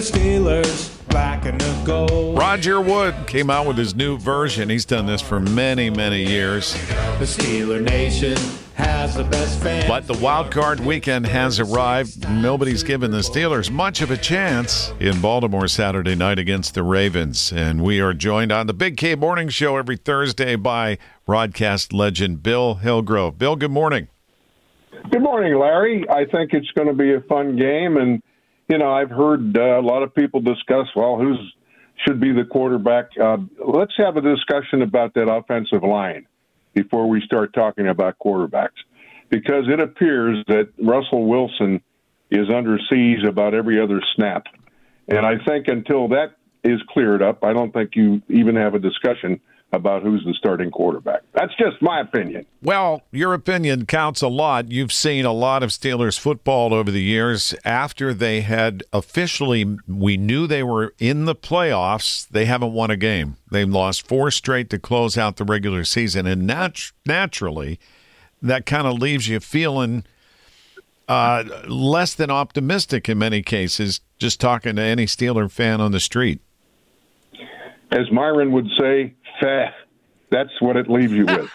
Steelers, black and the gold. Roger Wood came out with his new version. He's done this for many, many years. The Steeler Nation has the best fans. But the wild card weekend has arrived. Nobody's given the Steelers much of a chance in Baltimore Saturday night against the Ravens. And we are joined on the Big K Morning Show every Thursday by broadcast legend Bill Hillgrove. Bill, good morning. Good morning, Larry. I think it's going to be a fun game. And, you know, I've heard a lot of people discuss, well, who should be the quarterback. Let's have a discussion about that offensive line before we start talking about quarterbacks, because it appears that Russell Wilson is under siege about every other snap. And I think until that is cleared up, I don't think you even have a discussion about who's the starting quarterback. That's just my opinion. Well, your opinion counts a lot. You've seen a lot of Steelers football over the years. After they had officially, we knew they were in the playoffs, they haven't won a game. They've lost 4 straight to close out the regular season. And naturally, that kind of leaves you feeling less than optimistic in many cases, just talking to any Steeler fan on the street. As Myron would say, that's what it leaves you with.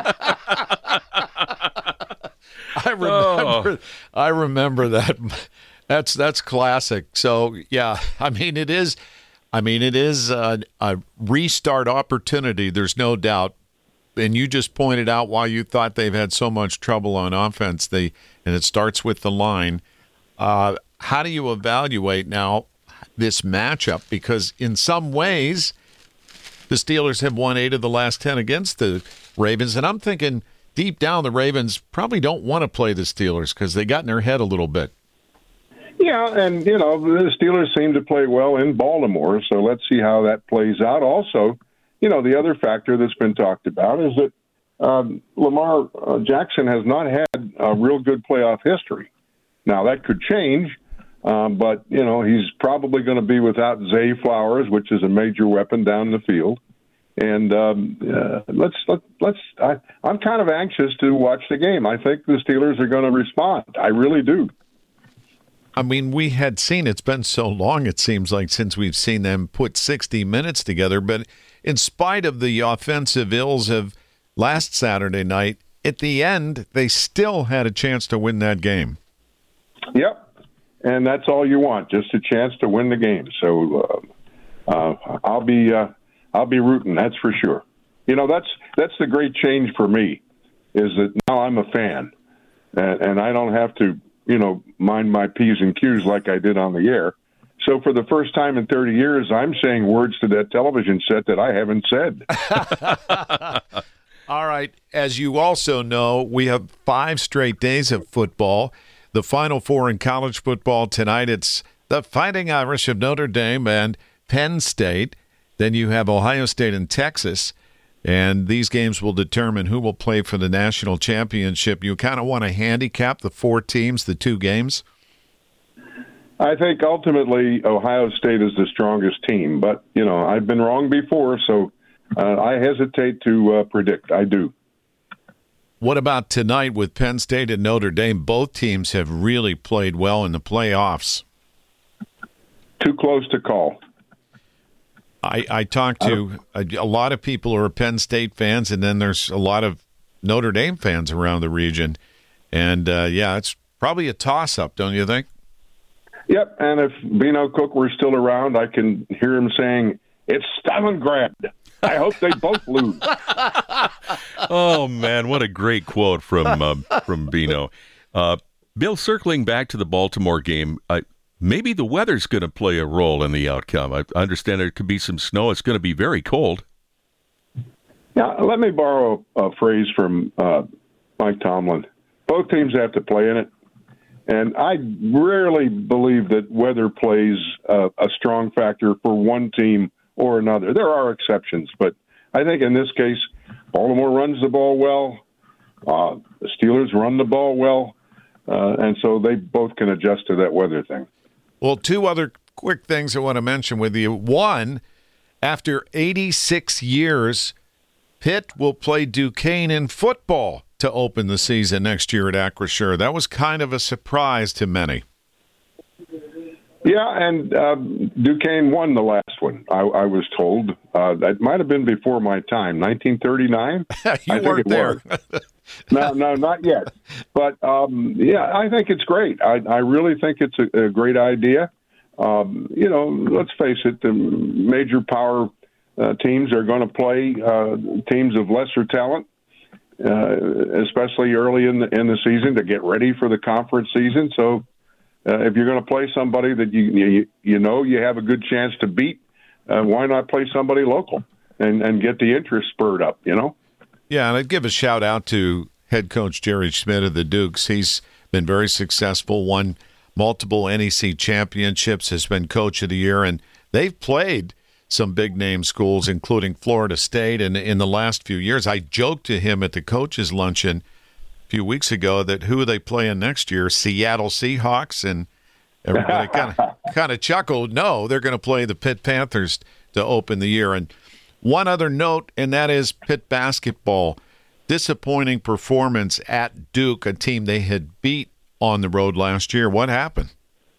I remember that. That's classic. So yeah, I mean it is a restart opportunity. There's no doubt. And you just pointed out why you thought they've had so much trouble on offense. And it starts with the line. How do you evaluate now this matchup? Because in some ways, the Steelers have won 8 of the last 10 against the Ravens. And I'm thinking deep down the Ravens probably don't want to play the Steelers because they got in their head a little bit. Yeah, and, you know, the Steelers seem to play well in Baltimore, so let's see how that plays out. Also, you know, the other factor that's been talked about is that Lamar Jackson has not had a real good playoff history. Now, that could change. But, you know, he's probably going to be without Zay Flowers, which is a major weapon down the field. And I'm kind of anxious to watch the game. I think the Steelers are going to respond. I really do. I mean, we had seen, it's been so long, it seems like, since we've seen them put 60 minutes together. But in spite of the offensive ills of last Saturday night, at the end, they still had a chance to win that game. Yep. And that's all you want, just a chance to win the game. So I'll be rooting, that's for sure. You know, that's the great change for me, is that now I'm a fan, and I don't have to, you know, mind my P's and Q's like I did on the air. So for the first time in 30 years, I'm saying words to that television set that I haven't said. All right. As you also know, we have 5 straight days of football. The Final Four in college football tonight, it's the Fighting Irish of Notre Dame and Penn State. Then you have Ohio State and Texas, and these games will determine who will play for the national championship. You kind of want to handicap the 4 teams, the 2 games? I think ultimately Ohio State is the strongest team, but, you know, I've been wrong before, so I hesitate to predict. I do. What about tonight with Penn State and Notre Dame? Both teams have really played well in the playoffs. Too close to call. I talked to a lot of people who are Penn State fans, and then there's a lot of Notre Dame fans around the region. And, yeah, it's probably a toss-up, don't you think? Yep, and if Bino Cook were still around, I can hear him saying, "It's Stalingrad. I hope they both lose." Oh, man, what a great quote from Bino. Bill, circling back to the Baltimore game, maybe the weather's going to play a role in the outcome. I understand there could be some snow. It's going to be very cold. Now, let me borrow a phrase from Mike Tomlin. Both teams have to play in it. And I rarely believe that weather plays a strong factor for one team or another. There are exceptions, but I think in this case, Baltimore runs the ball well. The Steelers run the ball well. And so they both can adjust to that weather thing. Well, 2 other quick things I want to mention with you. One, after 86 years, Pitt will play Duquesne in football to open the season next year at Acrisure. That was kind of a surprise to many. Yeah, and Duquesne won the last one, I was told. That might have been before my time, 1939. You weren't there. No, not yet. But, yeah, I think it's great. I really think it's a great idea. Let's face it, the major power teams are going to play teams of lesser talent, especially early in the season to get ready for the conference season. So if you're going to play somebody that you have a good chance to beat, why not play somebody local and get the interest spurred up, Yeah, and I'd give a shout out to head coach Jerry Schmidt of the Dukes. He's been very successful, won multiple NEC championships, has been coach of the year, and they've played some big-name schools, including Florida State. And in the last few years, I joked to him at the coaches' luncheon a few weeks ago that who are they playing next year? Seattle Seahawks? And everybody kind of chuckled. No, they're going to play the Pitt Panthers to open the year. And one other note, and that is Pitt basketball. Disappointing performance at Duke, a team they had beat on the road last year. What happened?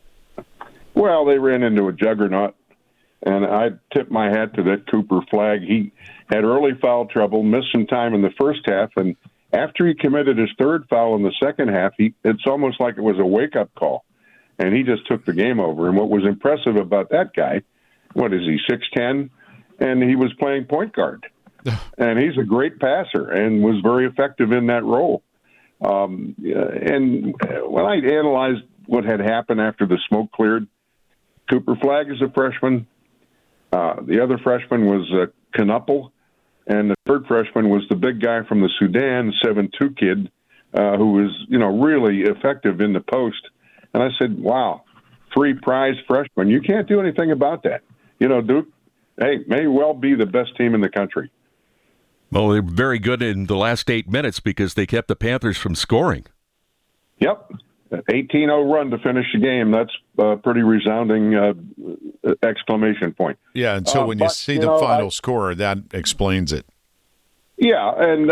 Well, they ran into a juggernaut, and I tip my hat to that Cooper Flagg. He had early foul trouble, missed some time in the first half, and after he committed his third foul in the second half, it's almost like it was a wake-up call, and he just took the game over. And what was impressive about that guy, what is he, 6'10"? And he was playing point guard. And he's a great passer and was very effective in that role. And when I analyzed what had happened after the smoke cleared, Cooper Flagg is a freshman. The other freshman was Knuppel. And the third freshman was the big guy from the Sudan, 7'2" kid, who was, really effective in the post. And I said, wow, 3 prize freshmen. You can't do anything about that. Duke, may well be the best team in the country. Well, they're very good in the last 8 minutes because they kept the Panthers from scoring. Yep. 18-0 run to finish the game. That's a pretty resounding exclamation point. Yeah, and so when you see the final score, that explains it. Yeah, and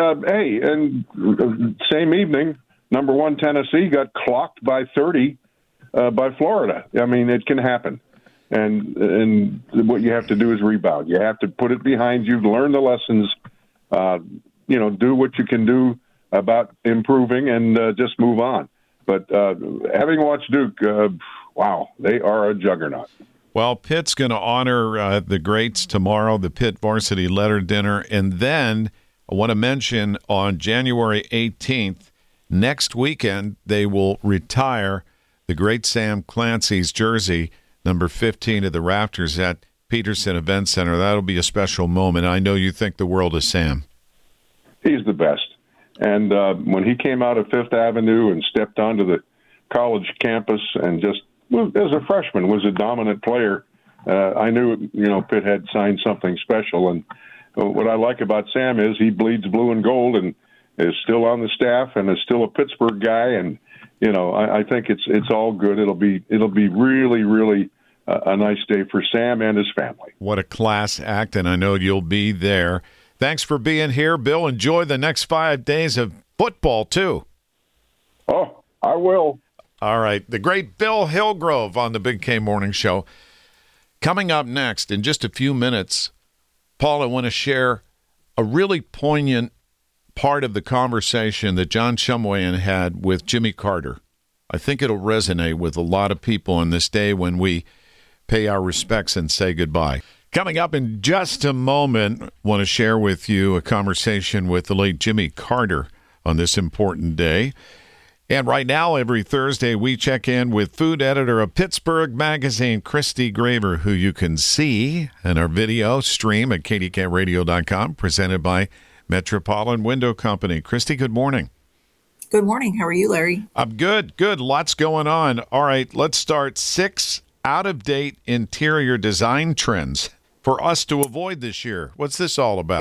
same evening, number 1 Tennessee got clocked by 30 by Florida. I mean, it can happen. And what you have to do is rebound. You have to put it behind you, learn the lessons, do what you can do about improving and just move on. But having watched Duke, wow, they are a juggernaut. Well, Pitt's going to honor the greats tomorrow, the Pitt Varsity Letter Dinner. And then I want to mention on January 18th, next weekend, they will retire the great Sam Clancy's jersey, number 15 of the Rafters at Peterson Event Center. That'll be a special moment. I know you think the world of Sam. He's the best. And when he came out of Fifth Avenue and stepped onto the college campus and just, as a freshman, was a dominant player, I knew, Pitt had signed something special. And what I like about Sam is he bleeds blue and gold and is still on the staff and is still a Pittsburgh guy. And, I think it's all good. It'll be really, really a nice day for Sam and his family. What a class act, and I know you'll be there. Thanks for being here, Bill. Enjoy the next 5 days of football, too. Oh, I will. All right. The great Bill Hillgrove on the Big K Morning Show. Coming up next, in just a few minutes, Paul, I want to share a really poignant part of the conversation that John Shumway had with Jimmy Carter. I think it'll resonate with a lot of people on this day when we pay our respects and say goodbye. Coming up in just a moment, I want to share with you a conversation with the late Jimmy Carter on this important day. And right now, every Thursday, we check in with food editor of Pittsburgh Magazine, Christy Graver, who you can see in our video stream at kdkradio.com, presented by Metropolitan Window Company. Christy, good morning. Good morning. How are you, Larry? I'm good. Lots going on. All right, let's start 6 out-of-date interior design trends for us to avoid this year. What's this all about?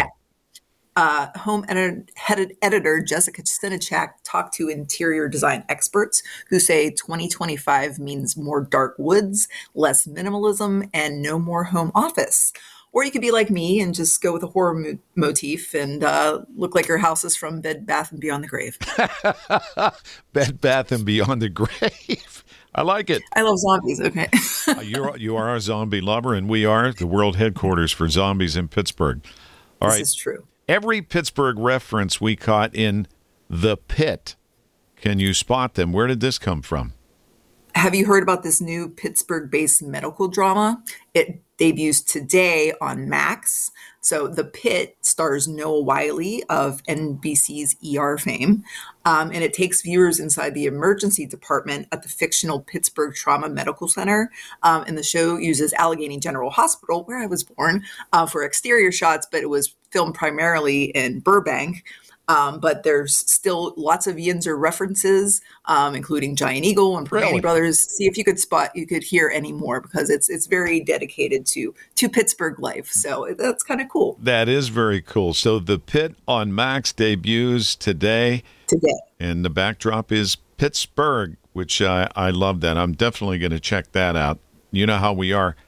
Home editor Jessica Sinachak talked to interior design experts who say 2025 means more dark woods, less minimalism, and no more home office. Or you could be like me and just go with a horror motif and look like your house is from Bed Bath & Beyond the Grave. Bed Bath & Beyond the Grave. I like it. I love zombies. Okay. You are a zombie lover, and we are the world headquarters for zombies in Pittsburgh. All right. This is true. Every Pittsburgh reference we caught in The Pit. Can you spot them? Where did this come from? Have you heard about this new Pittsburgh-based medical drama? It debuts today on Max. So The Pit stars Noah Wiley of NBC's ER fame, and it takes viewers inside the emergency department at the fictional Pittsburgh Trauma Medical Center. And the show uses Allegheny General Hospital, where I was born, for exterior shots, but it was filmed primarily in Burbank. But there's still lots of Yinzer references, including Giant Eagle and Permane Brothers. See if you could hear any more, because it's very dedicated to Pittsburgh life. So that's kind of cool. That is very cool. So The Pit on Max debuts today. And the backdrop is Pittsburgh, which I love that. I'm definitely going to check that out. You know how we are.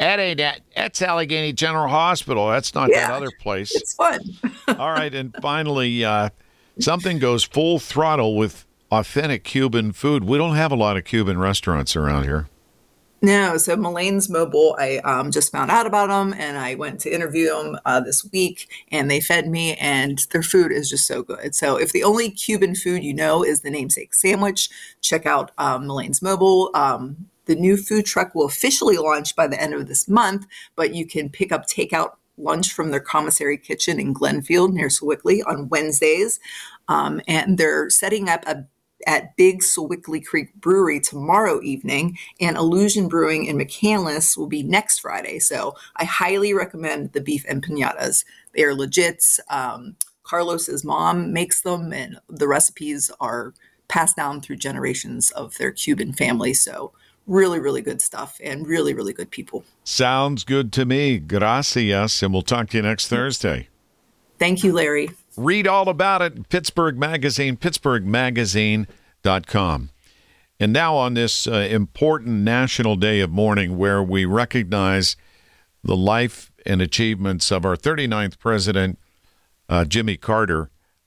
That's Allegheny General Hospital. That's not that other place. It's fun. All right, and finally, something goes full throttle with authentic Cuban food. We don't have a lot of Cuban restaurants around here. No, so Mullane's Mobile, I just found out about them, and I went to interview them this week, and they fed me, and their food is just so good. So if the only Cuban food you know is the namesake sandwich, check out Mullane's Mobile. The new food truck will officially launch by the end of this month, but you can pick up takeout lunch from their commissary kitchen in Glenfield near Sewickley on Wednesdays. And they're setting up at Big Sewickley Creek Brewery tomorrow evening, and Illusion Brewing in McCandless will be next Friday. So I highly recommend the beef empanadas. They are legit. Carlos's mom makes them, and the recipes are passed down through generations of their Cuban family. So really, really good stuff, and really, really good people. Sounds good to me. Gracias, and we'll talk to you next Thursday. Thank you, Larry. Read all about it in Pittsburgh Magazine, pittsburghmagazine.com. And now on this important National Day of Mourning, where we recognize the life and achievements of our 39th president, Jimmy Carter,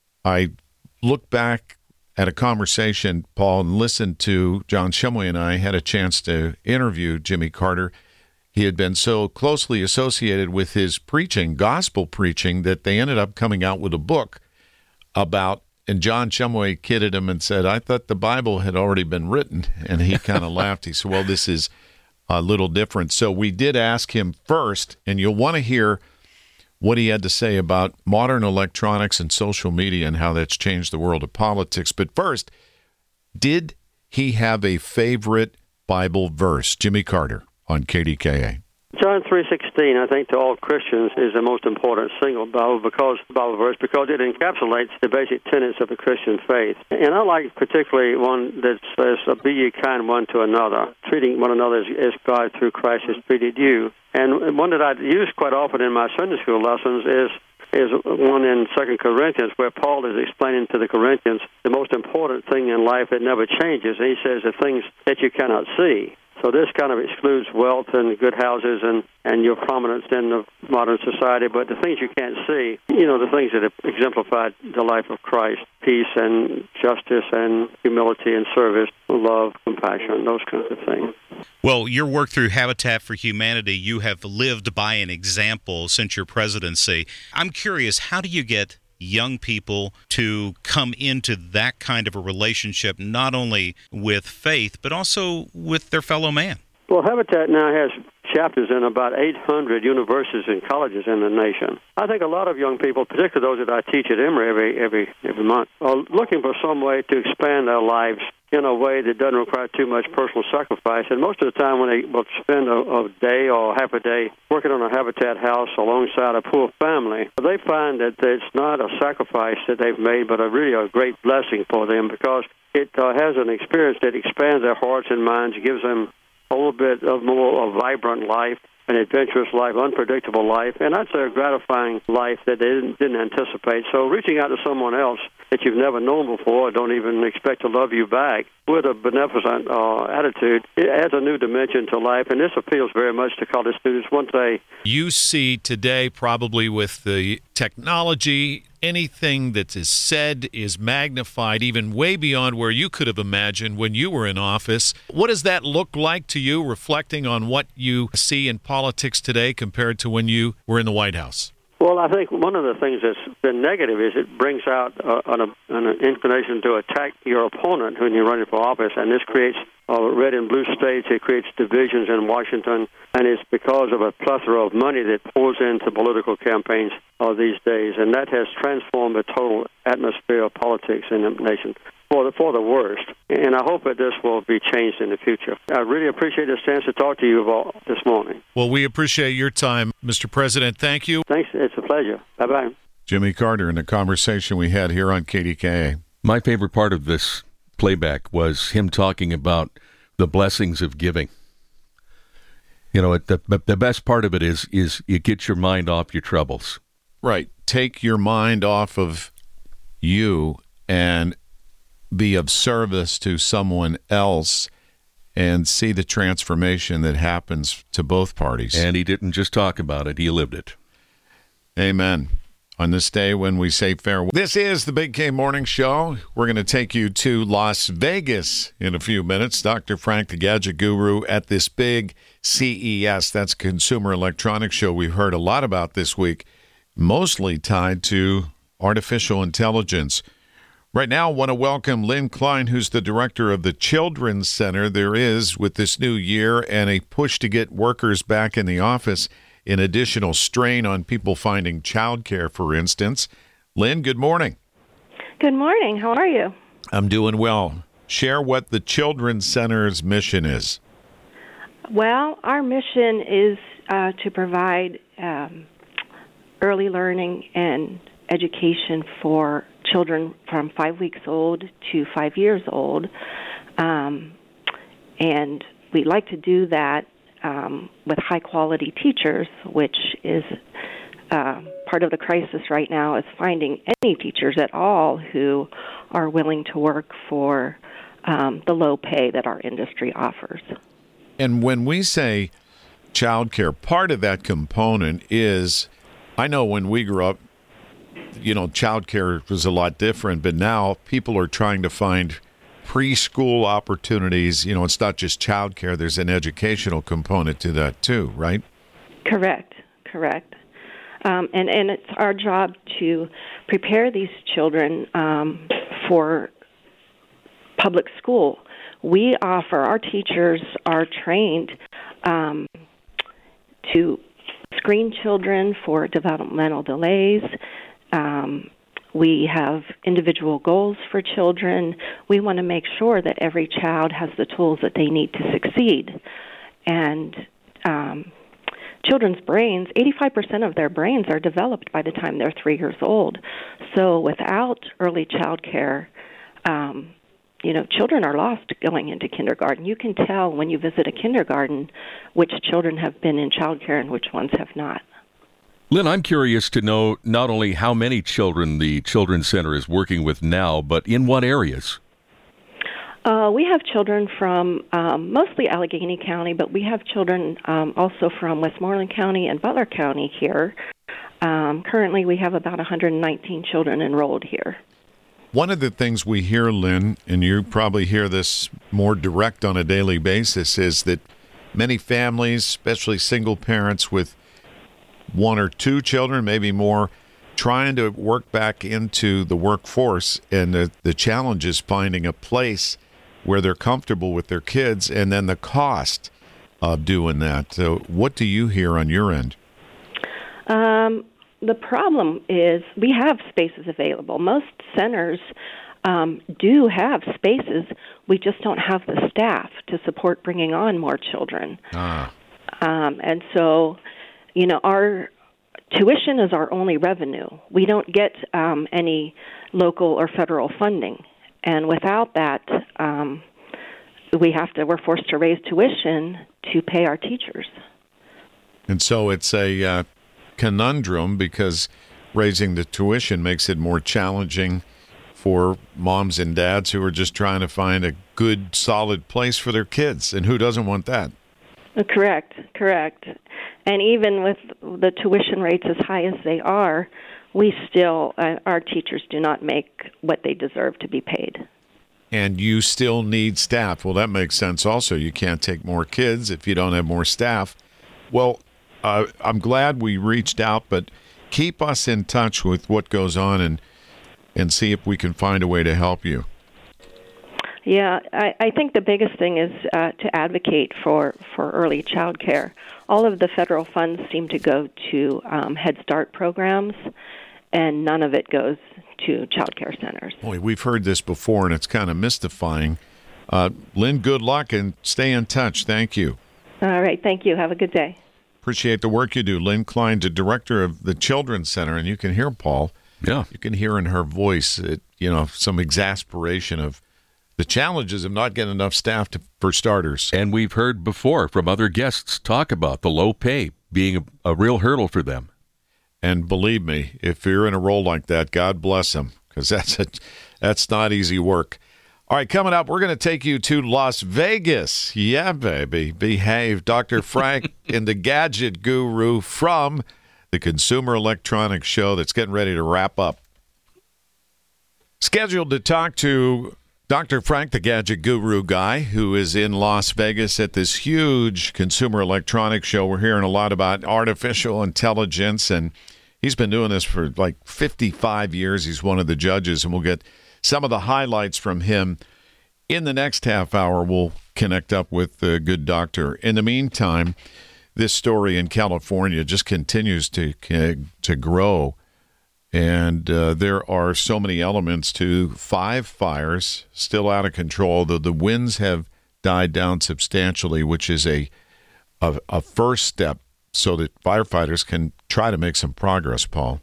I look back at a conversation, Paul, and listened to John Shumway, and I had a chance to interview Jimmy Carter. He had been so closely associated with his preaching, gospel preaching, that they ended up coming out with a book about, and John Shumway kidded him and said, I thought the Bible had already been written. And he kind of laughed. He said, well, this is a little different. So we did ask him first, and you'll want to hear what he had to say about modern electronics and social media and how that's changed the world of politics. But first, did he have a favorite Bible verse? Jimmy Carter on KDKA. John 3:16, I think, to all Christians is the most important single Bible verse because it encapsulates the basic tenets of the Christian faith. And I like particularly one that says, "Be ye kind one to another, treating one another as God through Christ has treated you." And one that I use quite often in my Sunday school lessons is one in 2 Corinthians, where Paul is explaining to the Corinthians the most important thing in life that never changes. And he says the things that you cannot see. So this kind of excludes wealth and good houses and your prominence in the modern society, but the things you can't see, the things that have exemplified the life of Christ, peace and justice and humility and service, love, compassion, those kinds of things. Well, your work through Habitat for Humanity, you have lived by an example since your presidency. I'm curious, how do you get young people to come into that kind of a relationship, not only with faith, but also with their fellow man? Well, Habitat now has chapters in about 800 universities and colleges in the nation. I think a lot of young people, particularly those that I teach at Emory every month, are looking for some way to expand their lives in a way that doesn't require too much personal sacrifice. And most of the time when they will spend a day or half a day working on a Habitat house alongside a poor family, they find that it's not a sacrifice that they've made, but really a great blessing for them because it has an experience that expands their hearts and minds, gives them a little bit of more a vibrant life, an adventurous life, unpredictable life, and that's a gratifying life that they didn't anticipate. So reaching out to someone else that you've never known before, don't even expect to love you back, with a beneficent attitude, it adds a new dimension to life, and this appeals very much to college students. Once they... You see today, probably with the technology anything that is said is magnified even way beyond where you could have imagined when you were in office. What does that look like to you, reflecting on what you see in politics today compared to when you were in the White House? Well, I think one of the things that's been negative is it brings out an inclination to attack your opponent when you're running for office, and this creates red and blue states. It creates divisions in Washington, and it's because of a plethora of money that pours into political campaigns these days, and that has transformed the total atmosphere of politics in the nation for the worst. And I hope that this will be changed in the future. I really appreciate this chance to talk to you all this morning. Well, we appreciate your time, Mr. President. Thank you. Thanks. It's a pleasure. Bye-bye. Jimmy Carter in the conversation we had here on KDKA. My favorite part of this playback was him talking about the blessings of giving. You know, the best part of it is you get your mind off your troubles. Right. Take your mind off of you and be of service to someone else and see the transformation that happens to both parties. And he didn't just talk about it, he lived it. Amen. On this day when we say farewell. This is the Big K Morning Show. We're going to take you to Las Vegas in a few minutes. Dr. Frank, the Gadget Guru, at this big CES. That's Consumer Electronics Show we've heard a lot about this week, mostly tied to artificial intelligence. Right now, I want to welcome Lynn Klein, who's the director of the Children's Center. There is, with this new year and a push to get workers back in the office, an additional strain on people finding childcare, for instance. Lynn, good morning. Good morning. How are you? I'm doing well. Share what the Children's Center's mission is. Well, our mission is to provide early learning and education for children from 5 weeks old to 5 years old. And we like to do that with high-quality teachers, which is part of the crisis right now, is finding any teachers at all who are willing to work for the low pay that our industry offers. And when we say childcare, part of that component is, I know when we grew up, you know, childcare was a lot different, but now people are trying to find preschool opportunities. You know, it's not just childcare, there's an educational component to that too, right? Correct. And it's our job to prepare these children for public school. Our teachers are trained to screen children for developmental delays. We have individual goals for children. We want to make sure that every child has the tools that they need to succeed. And children's brains, 85% of their brains are developed by the time they're 3 years old. So without early child care, children are lost going into kindergarten. You can tell when you visit a kindergarten which children have been in child care and which ones have not. Lynn, I'm curious to know not only how many children the Children's Center is working with now, but in what areas? We have children from mostly Allegheny County, but we have children also from Westmoreland County and Butler County here. Currently, we have about 119 children enrolled here. One of the things we hear, Lynn, and you probably hear this more direct on a daily basis, is that many families, especially single parents with one or two children, maybe more, trying to work back into the workforce, and the challenge is finding a place where they're comfortable with their kids, and then the cost of doing that. So what do you hear on your end? The problem is we have spaces available. Most centers do have spaces. We just don't have the staff to support bringing on more children. And so, our tuition is our only revenue. We don't get any local or federal funding. And without that, we're forced to raise tuition to pay our teachers. And so it's a conundrum, because raising the tuition makes it more challenging for moms and dads who are just trying to find a good, solid place for their kids. And who doesn't want that? Correct. And even with the tuition rates as high as they are, we still, our teachers do not make what they deserve to be paid. And you still need staff. Well, that makes sense also. You can't take more kids if you don't have more staff. Well, I'm glad we reached out, but keep us in touch with what goes on and see if we can find a way to help you. Yeah, I think the biggest thing is to advocate for early child care. All of the federal funds seem to go to Head Start programs, and none of it goes to child care centers. Boy, we've heard this before, and it's kind of mystifying. Lynn, good luck, and stay in touch. Thank you. All right, thank you. Have a good day. Appreciate the work you do. Lynn Klein, the director of the Children's Center, and you can hear, Paul, you can hear in her voice, some exasperation of the challenges of not getting enough staff for starters. And we've heard before from other guests talk about the low pay being a real hurdle for them. And believe me, if you're in a role like that, God bless them, because that's not easy work. All right, coming up, we're going to take you to Las Vegas. Yeah, baby, behave. Dr. Frank and the Gadget Guru from the Consumer Electronics Show that's getting ready to wrap up. Scheduled to talk to Dr. Frank, the Gadget Guru guy, who is in Las Vegas at this huge Consumer Electronics Show. We're hearing a lot about artificial intelligence, and he's been doing this for like 55 years. He's one of the judges, and we'll get some of the highlights from him. In the next half hour, we'll connect up with the good doctor. In the meantime, this story in California just continues to grow. And there are so many elements to 5 fires still out of control, though the winds have died down substantially, which is a first step so that firefighters can try to make some progress, Paul.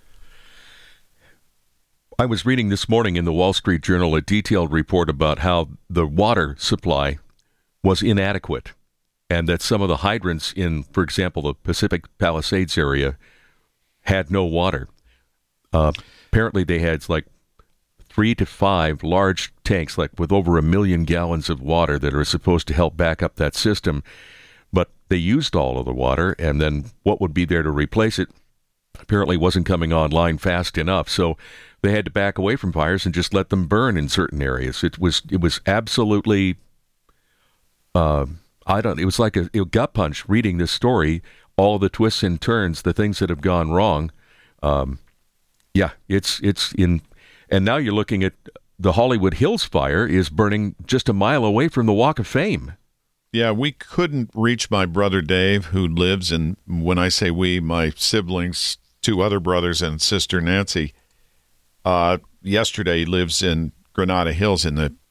I was reading this morning in the Wall Street Journal a detailed report about how the water supply was inadequate and that some of the hydrants in, for example, the Pacific Palisades area had no water. Apparently they had like 3 to 5 large tanks, like with over 1 million gallons of water that are supposed to help back up that system. But they used all of the water, and then what would be there to replace it apparently wasn't coming online fast enough. So they had to back away from fires and just let them burn in certain areas. It was absolutely, it was like a gut punch reading this story, all the twists and turns, the things that have gone wrong. Yeah, it's in, and now you're looking at the Hollywood Hills fire is burning just a mile away from the Walk of Fame. Yeah, we couldn't reach my brother Dave, who lives in, when I say we, my siblings, 2 other brothers and sister Nancy. Yesterday he lives in Granada Hills in the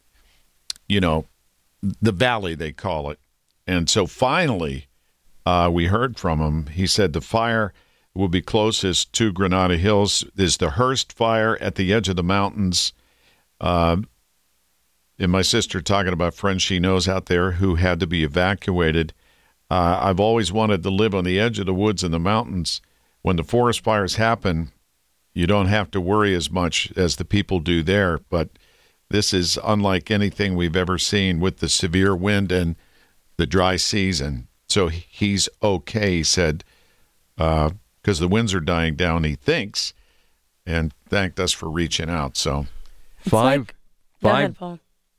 valley, they call it. And so finally we heard from him. He said the fire will be closest to Granada Hills is the Hearst fire at the edge of the mountains. And my sister talking about friends she knows out there who had to be evacuated. I've always wanted to live on the edge of the woods and the mountains. When the forest fires happen, you don't have to worry as much as the people do there. But this is unlike anything we've ever seen with the severe wind and the dry season. So he's okay, he said, because the winds are dying down, he thinks, and thanked us for reaching out. So it's five. Go ahead, Paul.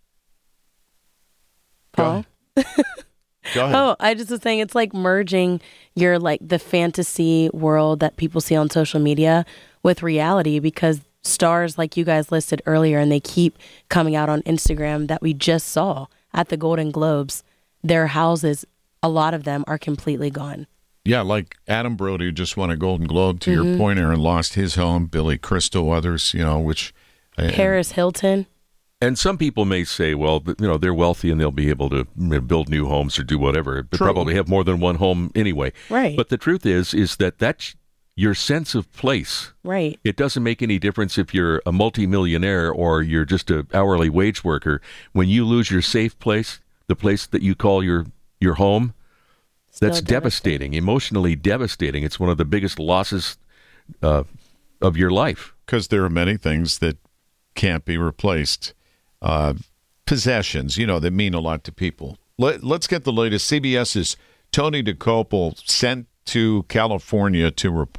Paul? Go ahead. Oh, I just was saying it's like merging your the fantasy world that people see on social media with reality, because stars like you guys listed earlier, and they keep coming out on Instagram that we just saw at the Golden Globes, their houses, a lot of them are completely gone. Yeah, like Adam Brody, who just won a Golden Globe, to your point, Aaron, lost his home, Billy Crystal, others, which... Paris Hilton. And some people may say, well, they're wealthy and they'll be able to build new homes or do whatever. They probably have more than one home anyway. Right. But the truth is that that's your sense of place. Right. It doesn't make any difference if you're a multimillionaire or you're just an hourly wage worker. When you lose your safe place, the place that you call your home, that's devastating, emotionally devastating. It's one of the biggest losses of your life. Because there are many things that can't be replaced. Possessions, that mean a lot to people. Let's get the latest. CBS's Tony Dokoupil sent to California to report.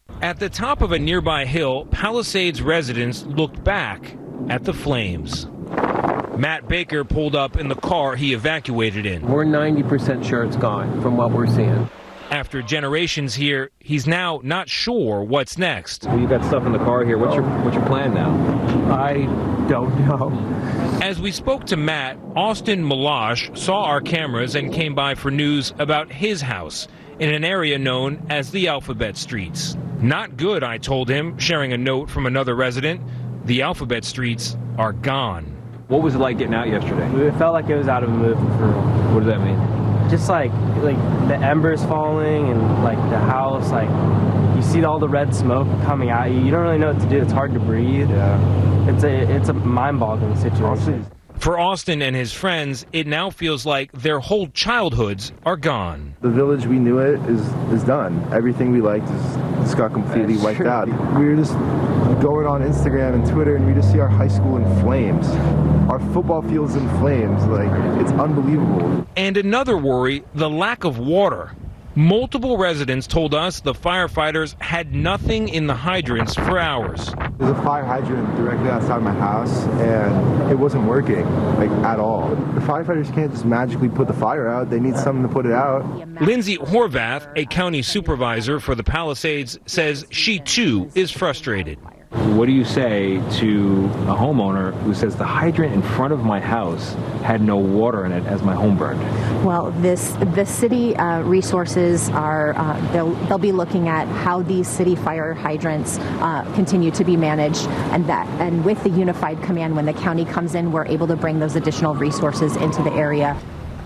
At the top of a nearby hill, Palisades residents looked back at the flames. Matt Baker pulled up in the car he evacuated in. We're 90% sure it's gone from what we're seeing. After generations here, he's now not sure what's next. Well, you got stuff in the car here. What's your plan now? I don't know. As we spoke to Matt, Austin Malash saw our cameras and came by for news about his house in an area known as the Alphabet Streets. Not good, I told him, sharing a note from another resident. The Alphabet Streets are gone. What was it like getting out yesterday? It felt like it was out of a movie for real. What does that mean? Just like the embers falling and like the house, like you see all the red smoke coming at you. You don't really know what to do. It's hard to breathe. Yeah. It's a mind-boggling situation. For Austin and his friends, it now feels like their whole childhoods are gone. The village we knew it is done. Everything we liked just got completely wiped out. We were just going on Instagram and Twitter, and we just see our high school in flames. Our football field's in flames. Like, it's unbelievable. And another worry, the lack of water. Multiple residents told us the firefighters had nothing in the hydrants for hours. There's a fire hydrant directly outside my house, and it wasn't working, like, at all. The firefighters can't just magically put the fire out. They need something to put it out. Lindsay Horvath, a county supervisor for the Palisades, says she, too, is frustrated. What do you say to a homeowner who says the hydrant in front of my house had no water in it as my home burned? Well, the city resources are they'll be looking at how these city fire hydrants continue to be managed, and with the unified command, when the county comes in, we're able to bring those additional resources into the area.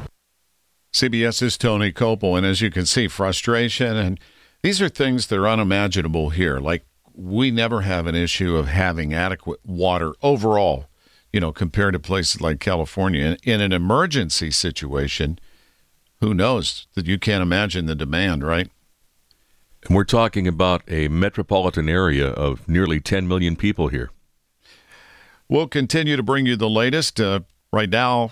CBS's Tony Copel, and as you can see, frustration, and these are things that are unimaginable here. Like, we never have an issue of having adequate water overall, compared to places like California. In an emergency situation, who knows? That you can't imagine the demand, right? And we're talking about a metropolitan area of nearly 10 million people here. We'll continue to bring you the latest. Right now,